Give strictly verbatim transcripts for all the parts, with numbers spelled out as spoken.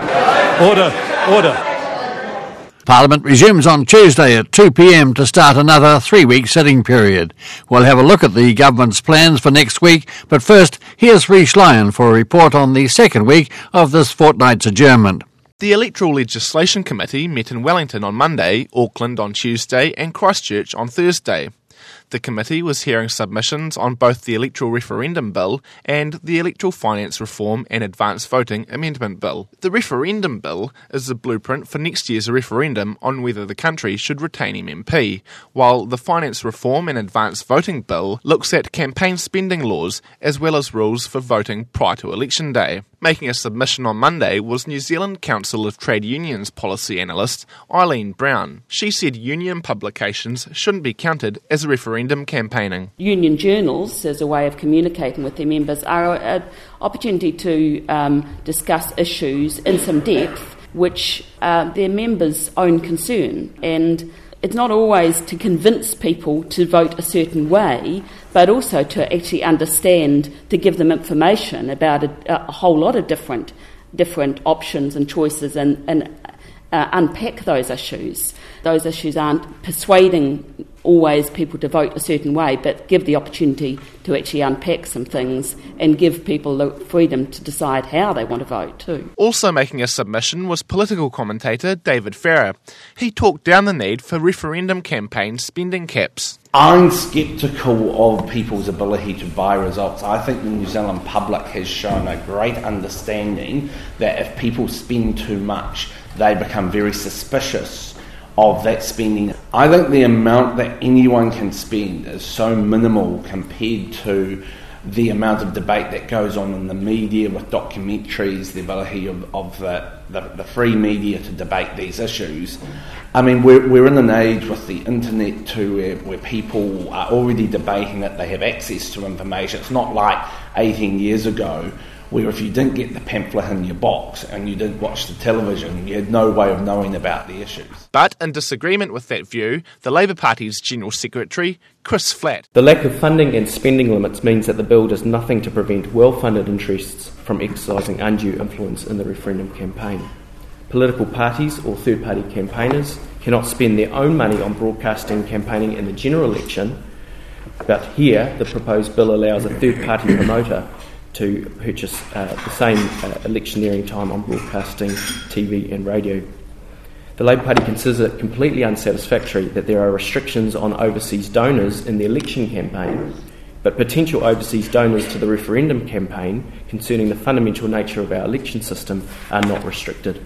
Order, order. Parliament resumes on Tuesday at two p m to start another three-week sitting period. We'll have a look at the government's plans for next week, but first, here's Rhys Lyon for a report on the second week of this fortnight's adjournment. The Electoral Legislation Committee met in Wellington on Monday, Auckland on Tuesday and Christchurch on Thursday. The committee was hearing submissions on both the Electoral Referendum Bill and the Electoral Finance Reform and Advance Voting Amendment Bill. The Referendum Bill is the blueprint for next year's referendum on whether the country should retain M M P, while the Finance Reform and Advance Voting Bill looks at campaign spending laws as well as rules for voting prior to election day. Making a submission on Monday was New Zealand Council of Trade Unions policy analyst Eileen Brown. She said union publications shouldn't be counted as a referendum campaigning. Union journals, as a way of communicating with their members, are an opportunity to um, discuss issues in some depth which are their members' own concern. And it's not always to convince people to vote a certain way, but also to actually understand, to give them information about a, a whole lot of different different options and choices and, and uh, unpack those issues. Those issues aren't persuading always people to vote a certain way, but give the opportunity to actually unpack some things and give people the freedom to decide how they want to vote too. Also making a submission was political commentator David Farrer. He talked down the need for referendum campaign spending caps. I'm sceptical of people's ability to buy results. I think the New Zealand public has shown a great understanding that if people spend too much, they become very suspicious of that spending. I think the amount that anyone can spend is so minimal compared to the amount of debate that goes on in the media with documentaries, the ability of, of the, the, the free media to debate these issues. I mean, we're, we're in an age with the internet too where, where people are already debating that they have access to information. It's not like eighteen years ago where if you didn't get the pamphlet in your box and you didn't watch the television, you had no way of knowing about the issues. But in disagreement with that view, the Labour Party's General Secretary, Chris Flatt. The lack of funding and spending limits means that the bill does nothing to prevent well-funded interests from exercising undue influence in the referendum campaign. Political parties or third-party campaigners cannot spend their own money on broadcasting campaigning in the general election, but here the proposed bill allows a third-party promoter to purchase uh, the same uh, electioneering time on broadcasting, T V and radio. The Labour Party considers it completely unsatisfactory that there are restrictions on overseas donors in the election campaign, but potential overseas donors to the referendum campaign concerning the fundamental nature of our election system are not restricted.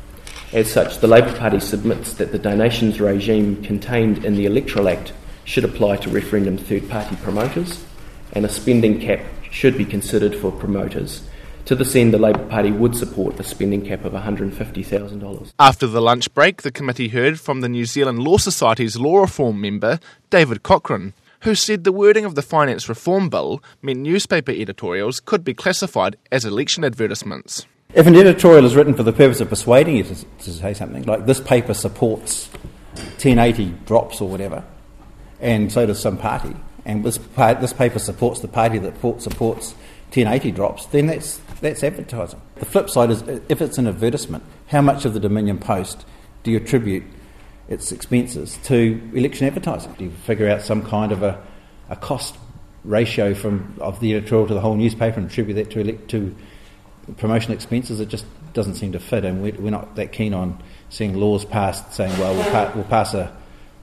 As such, the Labour Party submits that the donations regime contained in the Electoral Act should apply to referendum third-party promoters, and a spending cap should be considered for promoters. To this end, the Labour Party would support a spending cap of one hundred fifty thousand dollars. After the lunch break, the committee heard from the New Zealand Law Society's Law Reform member, David Cochrane, who said the wording of the Finance Reform Bill meant newspaper editorials could be classified as election advertisements. If an editorial is written for the purpose of persuading you to, to say something, like this paper supports ten eighty drops or whatever, and so does some party, and this part, this paper supports the party that supports ten eighty drops, then that's that's advertising. The flip side is, if it's an advertisement, how much of the Dominion Post do you attribute its expenses to election advertising? Do you figure out some kind of a, a cost ratio from of the editorial to the whole newspaper and attribute that to elect, to promotional expenses? It just doesn't seem to fit, and we're, we're not that keen on seeing laws passed saying, well, we'll, pa- we'll pass a,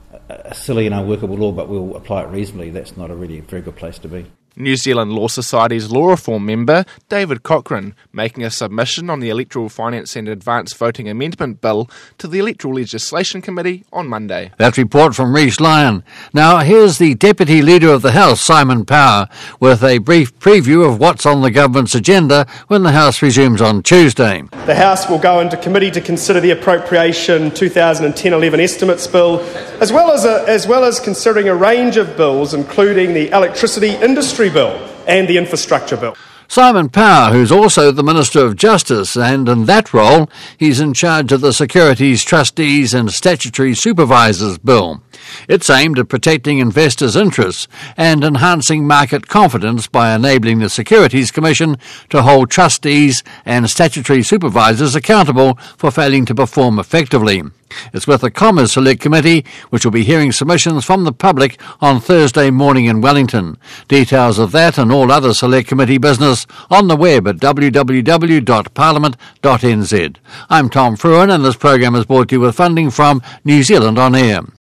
a silly and unworkable law, but we'll apply it reasonably. That's not a really very good place to be. New Zealand Law Society's Law Reform member, David Cochrane, making a submission on the Electoral Finance and Advance Voting Amendment Bill to the Electoral Legislation Committee on Monday. That report from Rhys Lyon. Now here's the Deputy Leader of the House, Simon Power, with a brief preview of what's on the government's agenda when the House resumes on Tuesday. The House will go into committee to consider the Appropriation twenty ten eleven Estimates Bill, as well as a, as well as considering a range of bills, including the Electricity Industry Bill and the Infrastructure Bill. Simon Power, who's also the Minister of Justice, and in that role he's in charge of the Securities Trustees and Statutory Supervisors Bill. It's aimed at protecting investors' interests and enhancing market confidence by enabling the Securities Commission to hold trustees and statutory supervisors accountable for failing to perform effectively. It's with the Commerce Select Committee, which will be hearing submissions from the public on Thursday morning in Wellington. Details of that and all other Select Committee business on the web at w w w dot parliament dot n z. I'm Tom Fruin, and this program is brought to you with funding from New Zealand On Air.